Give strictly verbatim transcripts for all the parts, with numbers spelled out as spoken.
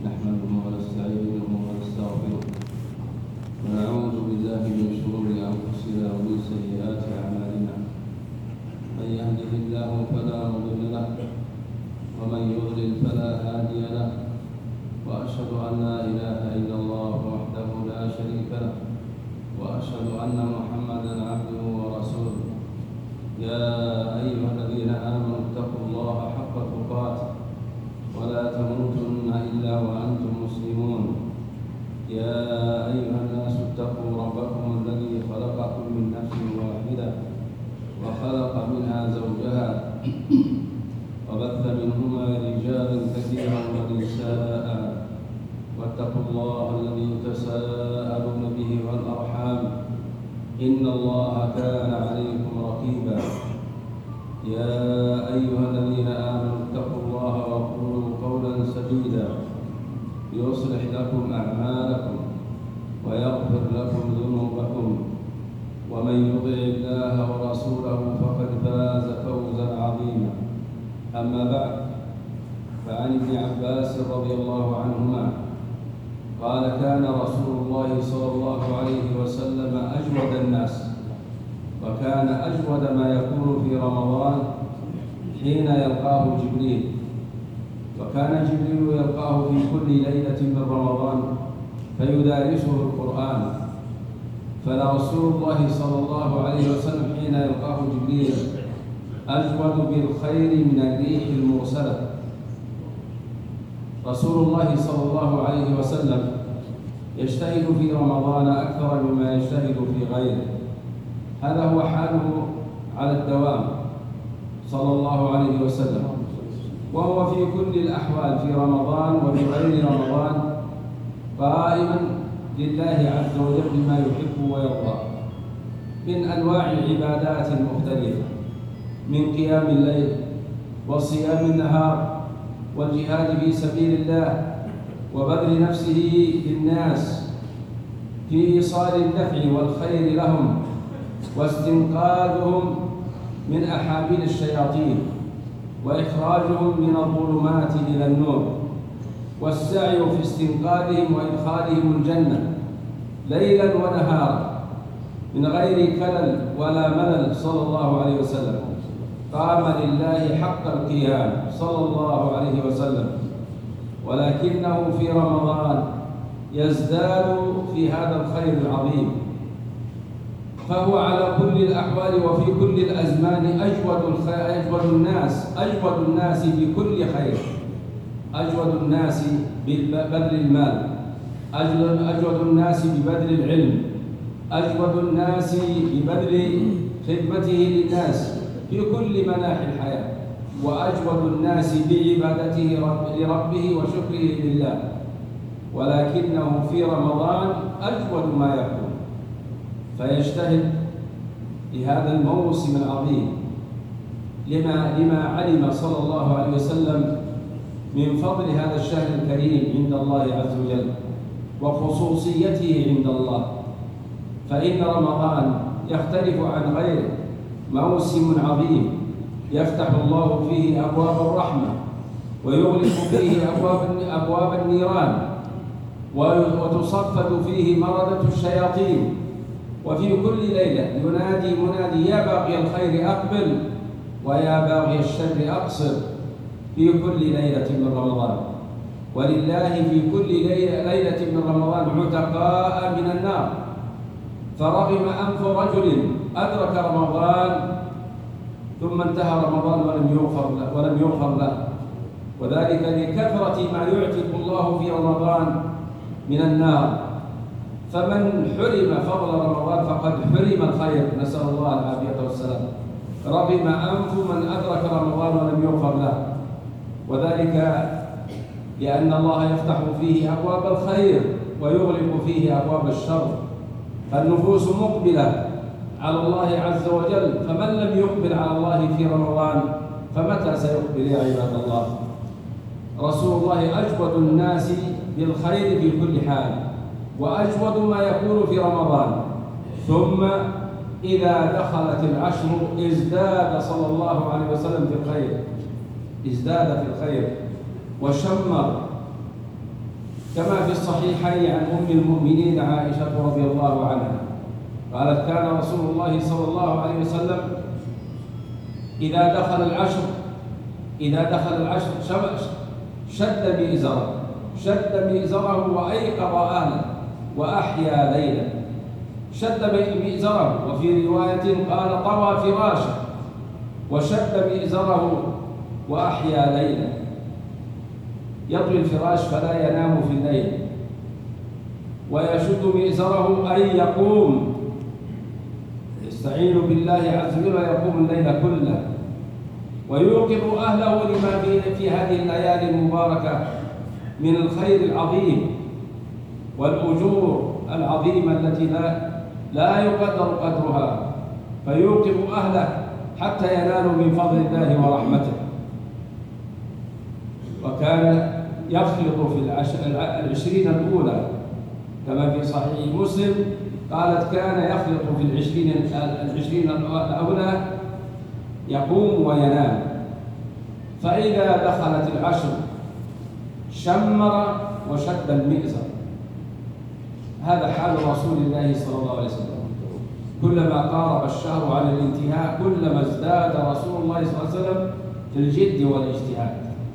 نحمده ونستعينه ونستغفره ونعوذ بالله من شرور أنفسنا ومن سيئات أعمالنا. من يهده الله فلا مضل له ومن يضلل فلا هادي له، وأشهد أن لا إله إلا الله وحده لا شريك له، وأشهد أن محمدا عبده ورسوله. يا أيها الذين آمنوا اتقوا الله حق تقاته ولا تموتن إلا وأنتم مسلمون. يا أيها الناس اتقوا ربكم الذي خلقكم من نفس واحدة وخلق منها زوجها وبث منهما رجالا كثيرا ونساء، واتقوا الله الذي تساءلون به والأرحام إن الله كان عليكم رقيبا. يا أيها الذين آمنوا اتقوا الله وقولوا قولا سديدا يصلح لكم أعمالكم ويغفر لكم ذنوبكم، ومن يطع الله ورسوله فقد فاز فوزا عظيما. أما بعد، فعن ابن عباس رضي الله عنهما قال: كان رسول الله صلى الله عليه وسلم أجود الناس، وكان أجود ما يكون في رمضان حين يلقاه جبريل، وكان جبريل يلقاه في كل ليلة من رمضان فيدارسه القرآن. فلرسول الله صلى الله عليه وسلم حين يلقاه جبريل أجود بالخير من الريح المرسلة. رسول الله صلى الله عليه وسلم يجتهد في رمضان أكثر مما يجتهد في غيره، هذا هو حاله على الدوام صلى الله عليه وسلم، وهو في كل الأحوال في رمضان وفي غير رمضان قائما لله عز وجل بما يحب ويرضى من أنواع العبادات المختلفة، من قيام الليل وصيام النهار والجهاد في سبيل الله وبذل نفسه للناس في إيصال النفع والخير لهم واستنقاذهم من أحابيل الشياطين وإخراجهم من الظلمات إلى النور، والسعي في استنقاذهم وإدخالهم الجنة ليلا ونهارا من غير كلل ولا ملل صلى الله عليه وسلم. قام لله حق القيام صلى الله عليه وسلم، ولكنه في رمضان يزداد في هذا الخير العظيم، فهو على كل الأحوال وفي كل الأزمان أجود أجود الناس أجود الناس بكل خير، أجود الناس ببذل المال، أجود أجود الناس ببذل العلم، أجود الناس ببذل خدمته للناس في كل مناحي الحياة، وأجود الناس بعبادته لربه وشكره لله، ولكنه في رمضان أجود ما يكون، فيجتهد لهذا الموسم العظيم لما لما علم صلى الله عليه وسلم من فضل هذا الشهر الكريم عند الله عز وجل وخصوصيته عند الله. فإن رمضان يختلف عن غيره، موسم عظيم يفتح الله فيه أبواب الرحمة ويغلق فيه أبواب أبواب النيران، وتصفد فيه مردة الشياطين، وفي كل ليلة ينادي منادي: يا باغي الخير أقبل ويا باغي الشر أقصر، في كل ليلة من رمضان. ولله في كل ليلة من رمضان عتقاء من النار، فرغم أنف رجل أدرك رمضان ثم انتهى رمضان ولم يغفر له ولم يغفر له وذلك لكثرة ما يعتق الله في رمضان من النار. فمن حرم فضل رمضان فقد حرم الخير، نسأل الله العافية والسلام. رغم أنف من أدرك رمضان ولم يغفر له، وذلك لأن الله يفتح فيه أبواب الخير ويغلق فيه أبواب الشر، فالنفوس مقبلة على الله عز وجل، فمن لم يقبل على الله في رمضان فمتى سيقبل يا عباد الله؟ رسول الله أجود الناس بالخير في كل حال، وأجود ما يكون في رمضان، ثم إذا دخلت العشر ازداد صلى الله عليه وسلم في الخير، ازداد في الخير وشمر كما في الصحيحين عن أم المؤمنين عائشة رضي الله عنها قالت: كان رسول الله صلى الله عليه وسلم إذا دخل العشر إذا دخل العشر شد مئزره شد مئزره وأيقظ أهله وأحيا ليلا. شد مئزره، وفي رواية قال: طوى فراشه وشد مئزره وأحيا ليلا. يطوي الفراش فلا ينام في الليل، ويشد مئزره أي يقوم يستعين بالله عز وجل ويقوم الليل كله، ويوقظ أهله لما في, في هذه الليالي المباركة من الخير العظيم والأجور العظيمة التي لا لا يقدر قدرها، فيوقظ أهله حتى ينالوا من فضل الله ورحمته. وكان يخلط في العشرين الأولى كما في صحيح مسلم قالت: كان يخلط في العشرين العشرين الأولى يقوم وينام، فإذا دخلت العشر شمر وشد المئزر. هذا حال رسول الله صلى الله عليه وسلم، كلما قارب الشهر على الانتهاء كلما ازداد رسول الله صلى الله عليه وسلم في الجد والاجتهاد.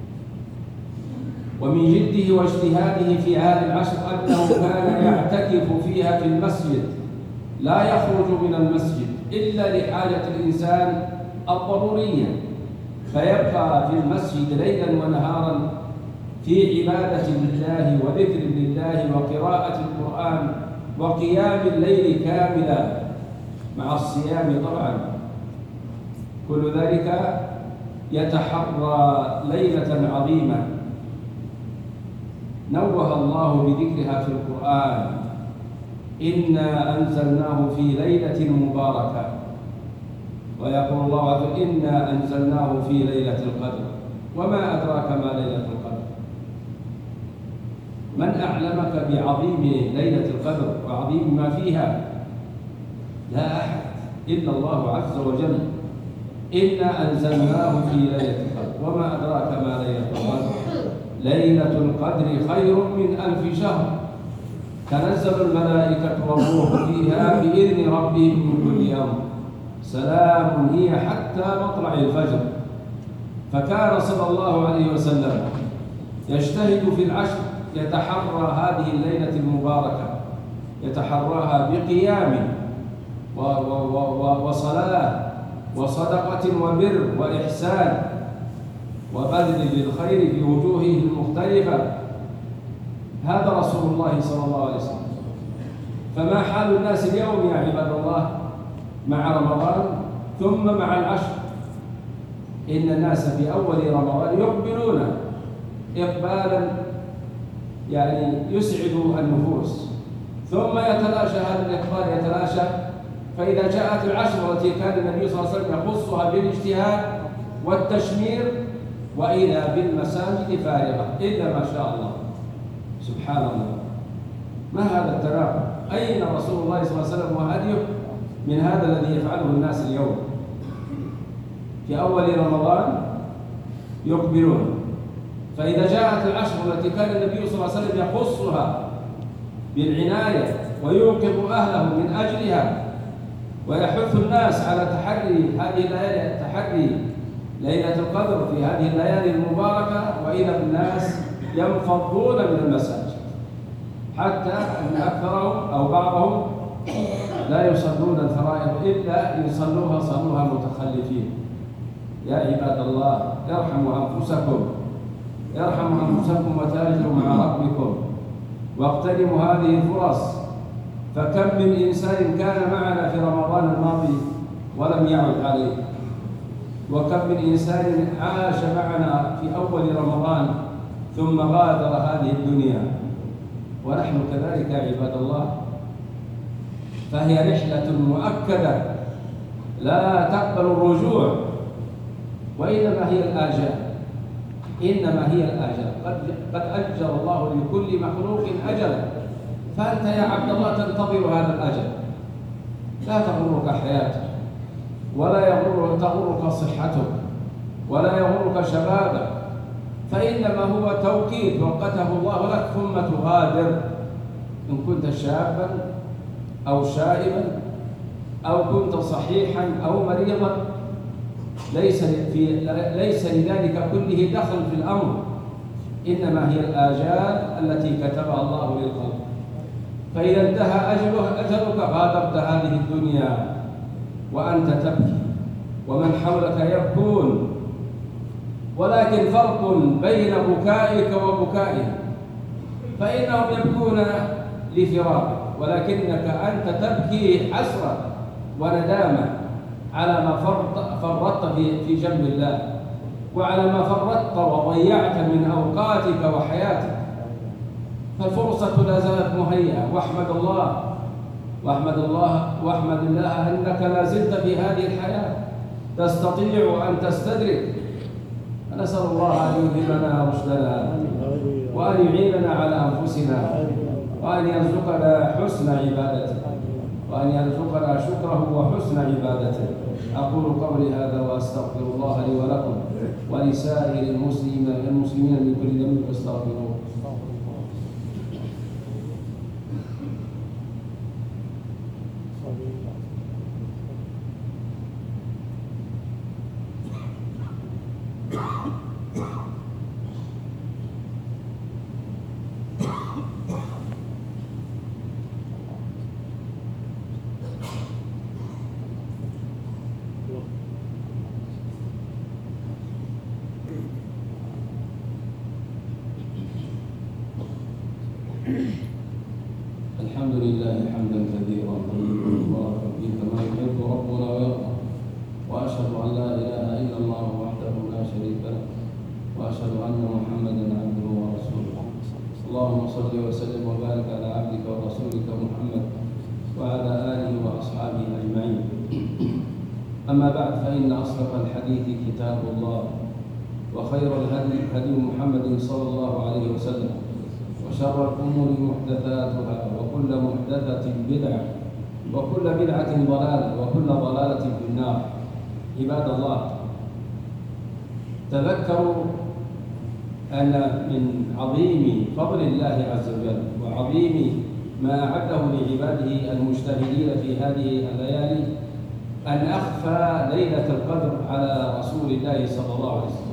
ومن جده واجتهاده في هذه العشر أنه كان يعتكف فيها في المسجد، لا يخرج من المسجد إلا لحاجة الإنسان الضرورية، فيبقى في المسجد ليلا ونهارا في عبادة لله وذكر لله وقراءة القرآن وقيام الليل كاملا مع الصيام طبعا. كل ذلك يتحرى ليلة عظيمة نوه الله بذكرها في القرآن: إنا أنزلناه في ليلة مباركة. ويقول الله عز وجل: إنا أنزلناه في ليلة القدر. وما أدراك ما ليلة القدر؟ من أعلمك بعظيم ليلة القدر وعظيم ما فيها؟ لا أحد إلا الله عز وجل. إنا أنزلناه في ليلة القدر. وما أدراك ما ليلة القدر؟ ليلة القدر خير من ألف شهر، تنزل الملائكة والروح فيها بإذن ربهم من كل أمر، سلام هي حتى مطلع الفجر. فكان صلى الله عليه وسلم يجتهد في العشر، يتحرى هذه الليلة المباركة، يتحراها بقيام وصلاة وصدقة وبر وإحسان وبذل للخير في وجوهه المختلفة. هذا رسول الله صلى الله عليه وسلم. فما حال الناس اليوم يا عباد الله مع رمضان ثم مع العشر؟ إن الناس في أول رمضان يقبلون إقبالا يعني يسعد النفوس، ثم يتلاشى هذا الإقبال يتلاشى، فإذا جاءت العشر التي كان النبي صلى الله عليه وسلم يخصها بالاجتهاد والتشمير وإذا بالمساجد فارغة إلا ما شاء الله. سبحان الله، ما هذا التناقض؟ أين رسول الله صلى الله عليه وسلم وهديه من هذا الذي يفعله الناس اليوم؟ في أول رمضان يقبلون، فإذا جاءت العشر التي كان النبي صلى الله عليه وسلم يخصها بالعناية ويوقظ أهله من أجلها ويحث الناس على تحري هذه الليالي، تحري ليلة القدر في هذه الليالي المباركة، وإذا الناس ينفضون من المساجد حتى أن أكثرهم أو بعضهم لا يصلون الفرائض إلا يصلوها صلوها متخلفين. يا عباد الله، ارحموا أنفسكم، ارحموا أنفسكم وتاجروا مع ربكم واغتنموا هذه الفرص. فكم من إنسان كان معنا في رمضان الماضي ولم يعد عليه، وكم من إنسان عاش معنا في أول رمضان ثم غادر هذه الدنيا، ونحن كذلك يا عباد الله. فهي رحلة مؤكدة لا تقبل الرجوع، وإنما هي الآجال، إنما هي الآجال. قد قد أجل الله لكل مخلوق أجلا، فأنت يا عبد الله تنتظر هذا الأجل. لا تغرك حياتك، ولا يغرك تغرك صحتك، ولا يغرك شبابك، فإنما هو توقيت وقته الله لك ثم تغادر، إن كنت شابا أو شائبا أو كنت صحيحا أو مريضا، ليس في ليس لذلك كله دخل في الأمر، إنما هي الآجال التي كتبها الله للخلق. فإذا انتهى أجله أجلك غادرت هذه الدنيا وأنت تبكي ومن حولك يبكون، ولكن فرق بين بكائك وبكائهم، فإنهم يبكون لفراقك ولكنك أنت تبكي حسرة وندامة على ما فرطت في جنب الله، وعلى ما فرطت وضيعت من أوقاتك وحياتك. فالفرصة لا زالت مهيئة، واحمد الله واحمد الله واحمد الله أنك لا زلت في هذه الحياة تستطيع أن تستدرك. نسأل الله أن يلهمنا رشدنا وأن يعيننا على أنفسنا وأن يرزقنا حسن عبادته وأن يرزقنا شكره وحسن عبادته. أقول قولي هذا وأستغفر الله لي ولكم ولسائر المسلمين المسلمين من كل ذنب فاستغفروه. الحمد لله حمدا كثيرا طيبا مباركا فيه كما يحب ربنا ويرضى، واشهد ان لا اله الا الله وحده لا شريك له، واشهد ان محمدا عبده ورسوله. اللهم صل وسلم وبارك على عبدك ورسولك محمد وعلى اله واصحابه اجمعين. اما بعد، فان اصدق الحديث كتاب الله، وخير الهدي هدي محمد صلى الله عليه وسلم، وشر الأمور محدثاتها، وكل محدثة بدعة، وكل بدعة ضلالة، وكل ضلالة في النار. عباد الله، تذكروا أن من عظيم فضل الله عز وجل وعظيم ما أعده لعباده المجتهدين في هذه الليالي أن أخفى ليلة القدر على رسول الله صلى الله عليه وسلم.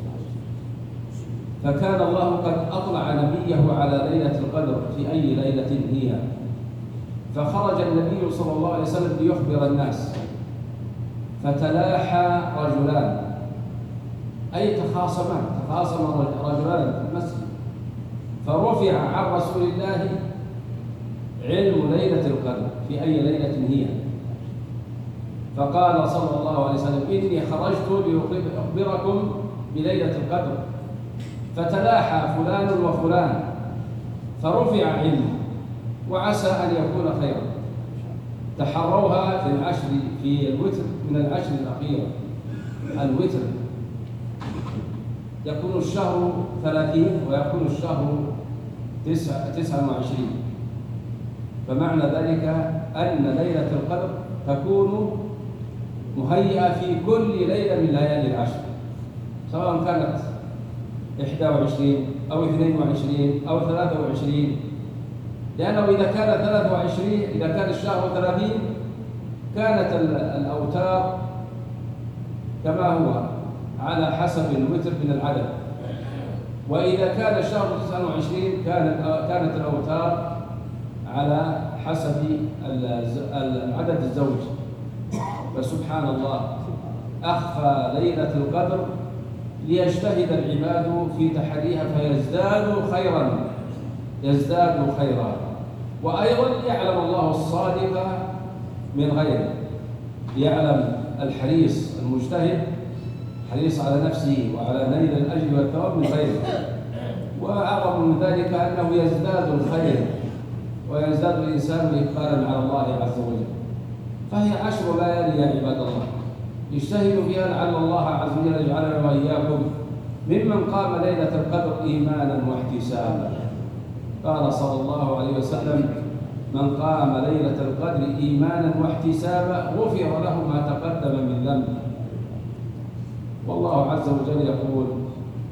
فكان الله قد أطلع نبيه على ليلة القدر في أي ليلة هي، فخرج النبي صلى الله عليه وسلم ليخبر الناس، فتلاحى رجلان، أي تخاصمان تخاصم رجلان في المسجد، فرفع عن رسول الله علم ليلة القدر في أي ليلة هي، فقال صلى الله عليه وسلم: إني خرجت لأخبركم بليلة القدر. فتلاحى فلان وفلان فرفع علمه، وعسى أن يكون خيرا. تحروها في العشر في الوتر من العشر الأخيرة. الوتر يكون الشهر ثلاثين ويكون الشهر تسعة وعشرين، فمعنى ذلك أن ليلة القدر تكون مهيئة في كل ليلة من ليالي العشر، سواء كانت إحدى وعشرين أو اثنين وعشرين أو ثلاثة وعشرين، لأنه إذا كان ثلاثة وعشرين إذا كان الشهر ثلاثين كانت الأوتار كما هو على حسب الوتر من العدد، وإذا كان الشهر تسعة وعشرين كانت كانت الأوتار على حسب العدد الزوجي. فسبحان الله، أخفى ليلة القدر ليجتهد العباد في تحريها فيزدادوا خيرا يزدادوا خيرا وأيضا يعلم الله الصادق من غيره، يعلم الحريص المجتهد حريص على نفسه وعلى نيل الأجر والثواب من غيره. وأعظم من ذلك أنه يزداد الخير ويزداد الإنسان إقبالا على الله عز وجل. فهي عشر ليالي يا عباد الله، اجتهدوا فيها لعل الله عز وجل يجعلنا وإياكم ممن قام ليلة القدر إيمانا واحتسابا. قال صلى الله عليه وسلم: من قام ليلة القدر إيمانا واحتسابا غفر له ما تقدم من ذنبه. والله عز وجل يقول: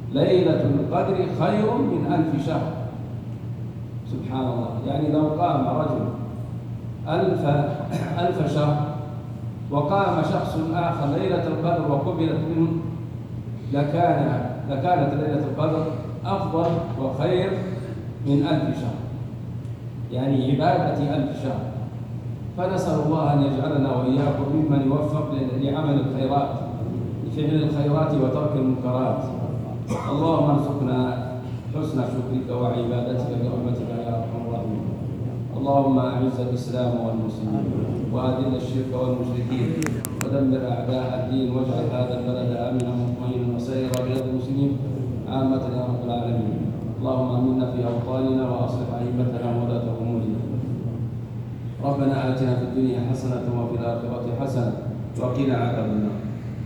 ليلة القدر خير من ألف شهر. سبحان الله. يعني لو قام رجل ألف ألف شهر وقام شخص آخر ليلة القدر وقبلت منه لكان لكانت ليلة القدر أفضل وخير من ألف شهر، يعني عبادة ألف شهر. فنسأل الله أن يجعلنا وإياكم ممن يوفق لعمل الخيرات، لفعل الخيرات وترك المنكرات. اللهم ارزقنا حسن شكرك وعبادتك برحمتك يا أرحم الراحمين. اللهم أعز الإسلام والمسلمين وأذل الشرك والمشركين ودمر أعداء الدين، واجعل هذا البلد آمنا مطمئنا وسائر بلاد المسلمين عامة يا رب العالمين. اللهم آمنا في أوطاننا وأصلح أئمتنا وولاة أمورنا. ربنا آتنا في الدنيا حسنة وفي الآخرة حسنة وقنا عذاب النار.